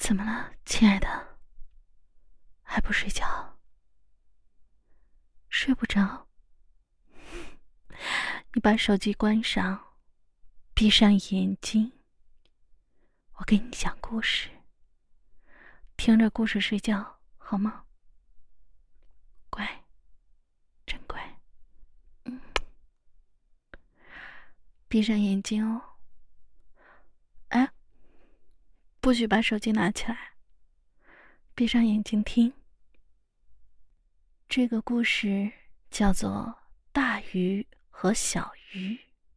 怎么了，亲爱的？还不睡觉？睡不着？你把手机关上，闭上眼睛，我给你讲故事，听着故事睡觉好吗？乖，真乖。闭上眼睛哦。哎，不许把手机拿起来，闭上眼睛听。这个故事叫做《大鱼和小鱼》。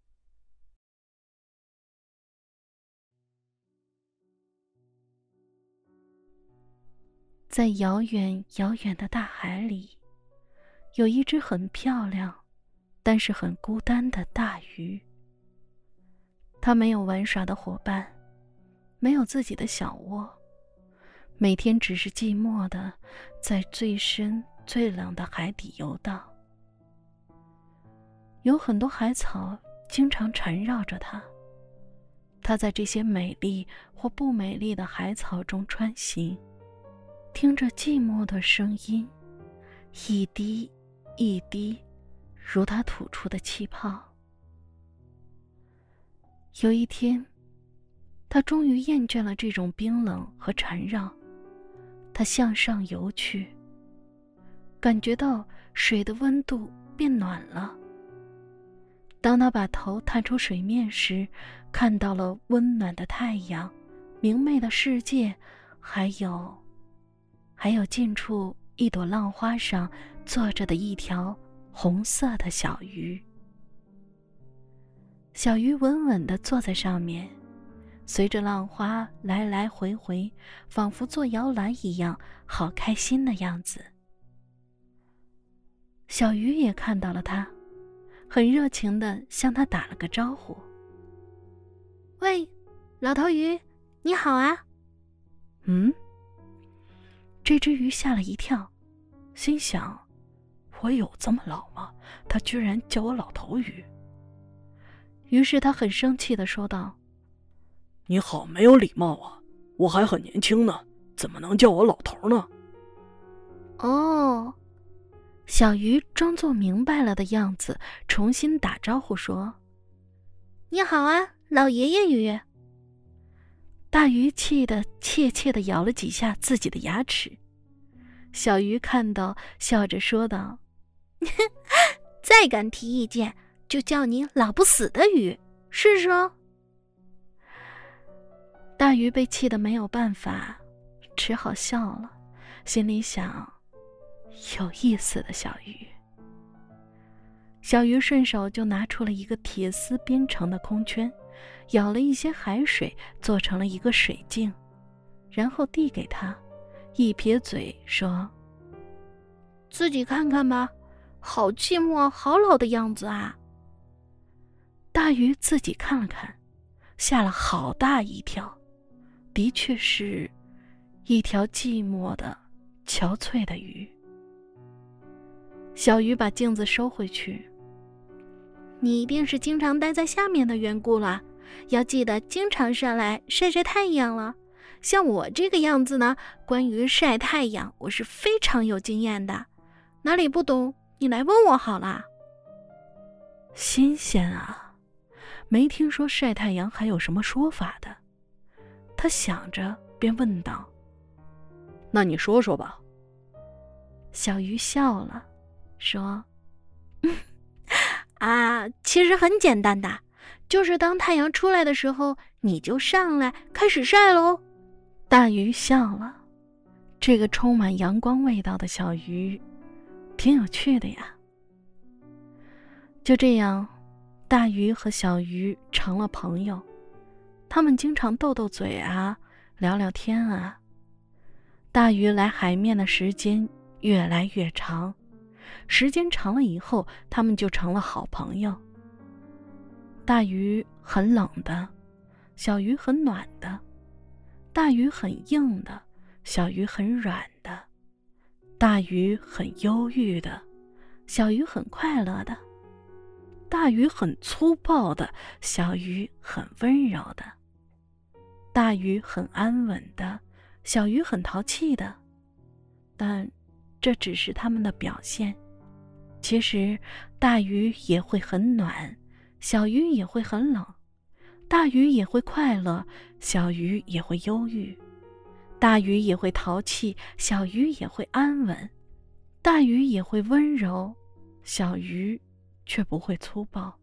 在遥远遥远的大海里，有一只很漂亮，但是很孤单的大鱼。它没有玩耍的伙伴，没有自己的小窝，每天只是寂寞地在最深最冷的海底游荡。有很多海草经常缠绕着它，它在这些美丽或不美丽的海草中穿行，听着寂寞的声音，一滴一滴，如它吐出的气泡。有一天，他终于厌倦了这种冰冷和缠绕，他向上游去，感觉到水的温度变暖了。当他把头探出水面时，看到了温暖的太阳、明媚的世界，还有近处一朵浪花上坐着的一条红色的小鱼。小鱼稳稳地坐在上面，随着浪花来来回回，仿佛坐摇篮一样，好开心的样子。小鱼也看到了它，很热情地向它打了个招呼：“喂，老头鱼，你好啊。”这只鱼吓了一跳，心想：我有这么老吗？它居然叫我老头鱼。于是他很生气地说道：“ 你好没有礼貌啊！我还很年轻呢，怎么能叫我老头呢？” 哦，小鱼装作明白了的样子，重新打招呼说：“你好啊，老爷爷鱼。”大鱼气得怯怯地咬了几下自己的牙齿。小鱼看到，笑着说道：“再敢提意见，就叫你老不死的鱼，试试哦。”大鱼被气得没有办法，只好笑了，心里想：有意思的小鱼。小鱼顺手就拿出了一个铁丝编成的空圈，舀了一些海水做成了一个水镜，然后递给他，一撇嘴说：“自己看看吧，好寂寞好老的样子啊。”大鱼自己看了看，吓了好大一跳，的确是一条寂寞的憔悴的鱼。小鱼把镜子收回去：“你一定是经常待在下面的缘故了，要记得经常上来晒晒太阳了。像我这个样子呢，关于晒太阳我是非常有经验的，哪里不懂你来问我好啦。”新鲜啊，没听说晒太阳还有什么说法的。他想着便问道：“ 那你说说吧。” 小鱼笑了，说：“其实很简单的，就是当太阳出来的时候，你就上来开始晒咯。”大鱼笑了，这个充满阳光味道的小鱼挺有趣的呀。就这样，大鱼和小鱼成了朋友，他们经常斗斗嘴啊，聊聊天啊。大鱼来海面的时间越来越长，时间长了以后，他们就成了好朋友。大鱼很冷的，小鱼很暖的；大鱼很硬的，小鱼很软的；大鱼很忧郁的，小鱼很快乐的；大鱼很粗暴的，小鱼很温柔的；大鱼很安稳的， 小鱼很淘气的，但这只是他们的表现。其实大鱼也会很暖，小鱼也会很冷；大鱼也会快乐，小鱼也会忧郁；大鱼也会淘气，小鱼也会安稳；大鱼也会温柔，小鱼却不会粗暴。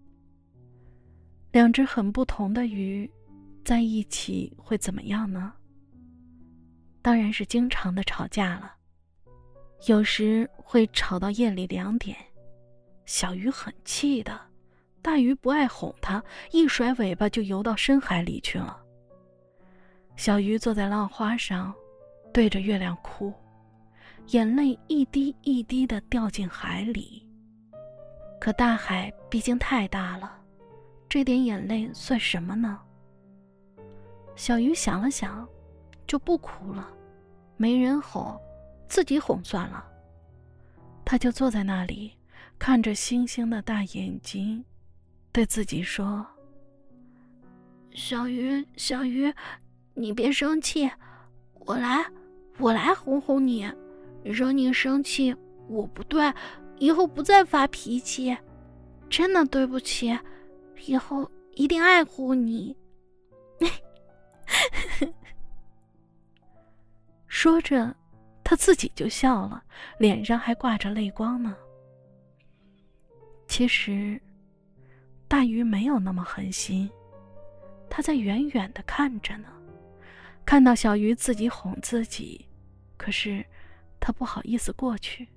两只很不同的鱼在一起会怎么样呢？当然是经常的吵架了，有时会吵到夜里2点。小鱼很气的，大鱼不爱哄它，一甩尾巴就游到深海里去了。小鱼坐在浪花上，对着月亮哭，眼泪一滴一滴地掉进海里。可大海毕竟太大了，这点眼泪算什么呢？小鱼想了想，就不哭了，没人哄，自己哄算了。他就坐在那里，看着星星的大眼睛，对自己说：小鱼，小鱼，你别生气，我来哄哄你，惹你生气我不对，以后不再发脾气，真的对不起，以后一定爱护你。说着，他自己就笑了，脸上还挂着泪光呢。其实，大鱼没有那么狠心，他在远远地看着呢，看到小鱼自己哄自己，可是他不好意思过去。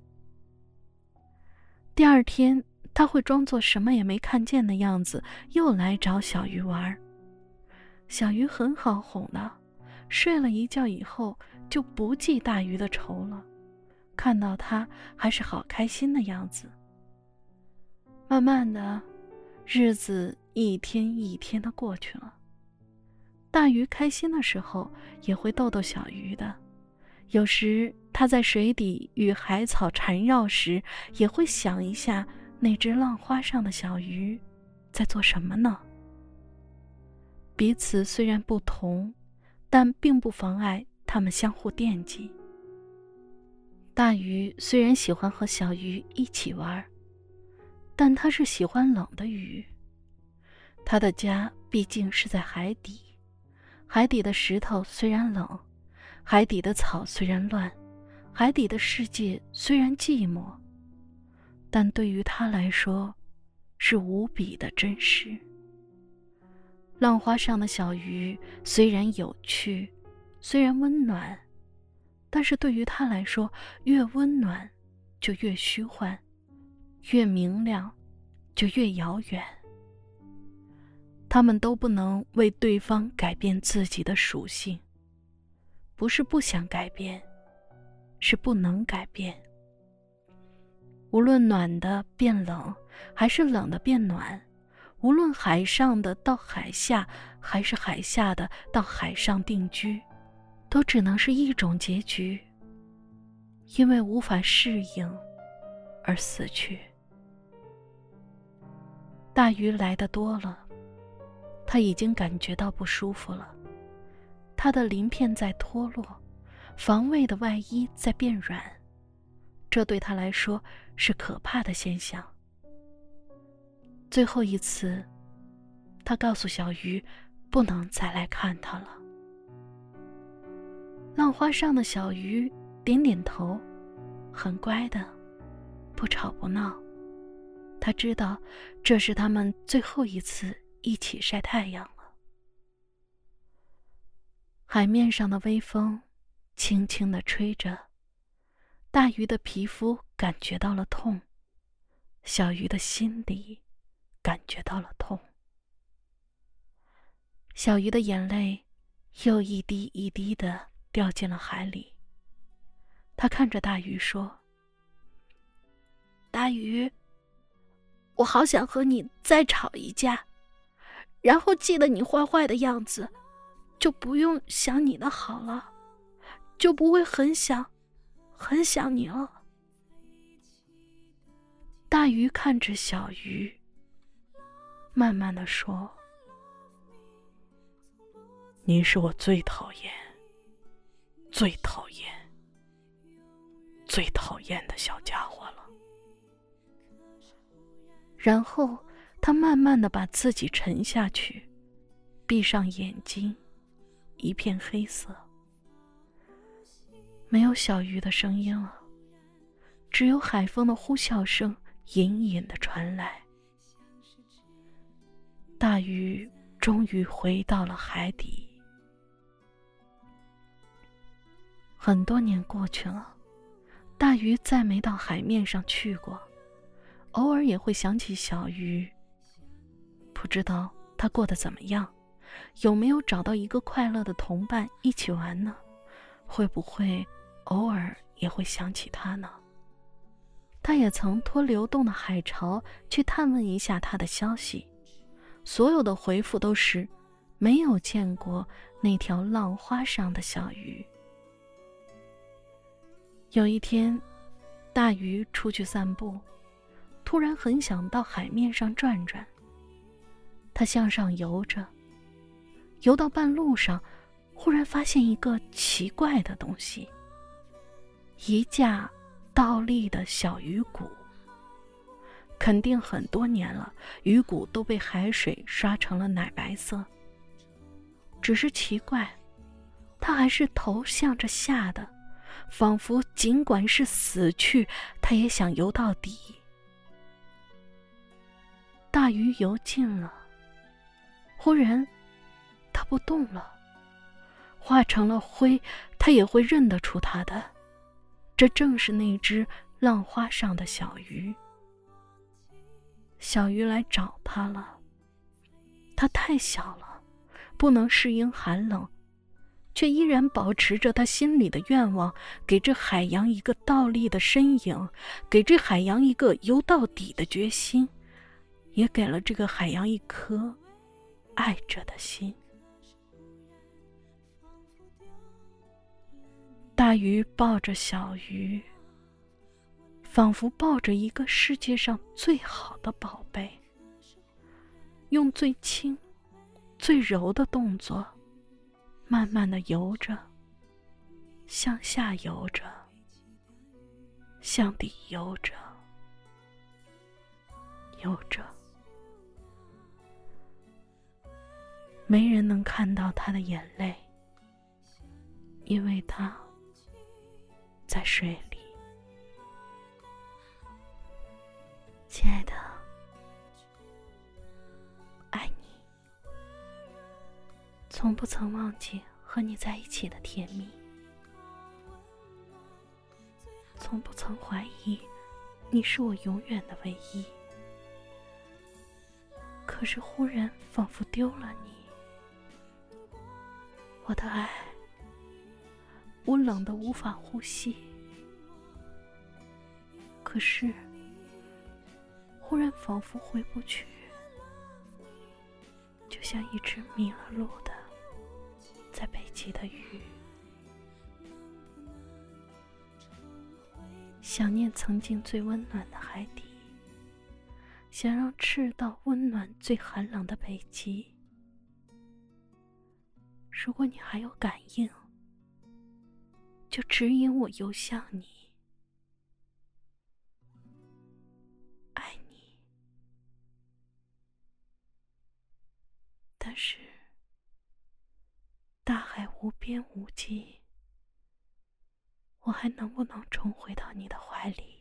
第二天，他会装作什么也没看见的样子，又来找小鱼玩。小鱼很好哄的，睡了一觉以后就不记大鱼的仇了，看到他还是好开心的样子。慢慢的，日子一天一天的过去了。大鱼开心的时候也会逗逗小鱼的，有时他在水底与海草缠绕时，也会想一下那只浪花上的小鱼在做什么呢？彼此虽然不同，但并不妨碍他们相互惦记。大鱼虽然喜欢和小鱼一起玩，但他是喜欢冷的鱼。他的家毕竟是在海底，海底的石头虽然冷，海底的草虽然乱，海底的世界虽然寂寞，但对于他来说是无比的真实。浪花上的小鱼虽然有趣，虽然温暖，但是对于他来说，越温暖就越虚幻，越明亮就越遥远。他们都不能为对方改变自己的属性，不是不想改变，是不能改变。无论暖的变冷，还是冷的变暖，无论海上的到海下，还是海下的到海上定居，都只能是一种结局，因为无法适应而死去。大鱼来得多了，他已经感觉到不舒服了，他的鳞片在脱落，防卫的外衣在变软，这对他来说是可怕的现象。最后一次，他告诉小鱼不能再来看他了。浪花上的小鱼点点头，很乖的，不吵不闹。他知道这是他们最后一次一起晒太阳了。海面上的微风轻轻地吹着，大鱼的皮肤感觉到了痛，小鱼的心里感觉到了痛。小鱼的眼泪又一滴一滴地掉进了海里。他看着大鱼说：大鱼，我好想和你再吵一架，然后记得你坏坏的样子，就不用想你的好了，就不会很想你了。大鱼看着小鱼，慢慢地说：你是我最讨厌最讨厌的小家伙了。 然后他慢慢地把自己沉下去，闭上眼睛，一片黑色。没有小鱼的声音了，只有海风的呼啸声隐隐地传来。大鱼终于回到了海底。很多年过去了，大鱼再没到海面上去过，偶尔也会想起小鱼。不知道他过得怎么样，有没有找到一个快乐的同伴一起玩呢？会不会偶尔也会想起他呢？他也曾托流动的海潮去探问一下他的消息，所有的回复都是没有见过那条浪花上的小鱼。有一天，大鱼出去散步，突然很想到海面上转转。他向上游着，游到半路上，忽然发现一个奇怪的东西，一架倒立的小鱼骨。肯定很多年了，鱼骨都被海水刷成了奶白色。只是奇怪，它还是头向着下的，仿佛尽管是死去，它也想游到底。大鱼游近了，忽然它不动了，化成了灰，它也会认得出它的。这正是那只浪花上的小鱼。小鱼来找它了，它太小了，不能适应寒冷，却依然保持着他心里的愿望，给这海洋一个倒立的身影，给这海洋一个游到底的决心，也给了这个海洋一颗爱着的心。大鱼抱着小鱼，仿佛抱着一个世界上最好的宝贝，用最轻最柔的动作慢慢地游着，向下游着，向底游着，游着。没人能看到他的眼泪，因为他在水里。亲爱的，爱你，从不曾忘记和你在一起的甜蜜，从不曾怀疑你是我永远的唯一。可是忽然仿佛丢了你，我的爱，我冷得无法呼吸。可是忽然仿佛回不去，就像一只迷了路的在北极的鱼。想念曾经最温暖的海底，想让赤道温暖最寒冷的北极。如果你还有感应，就指引我游向你。爱你，但是大海无边无际，我还能不能重回到你的怀里？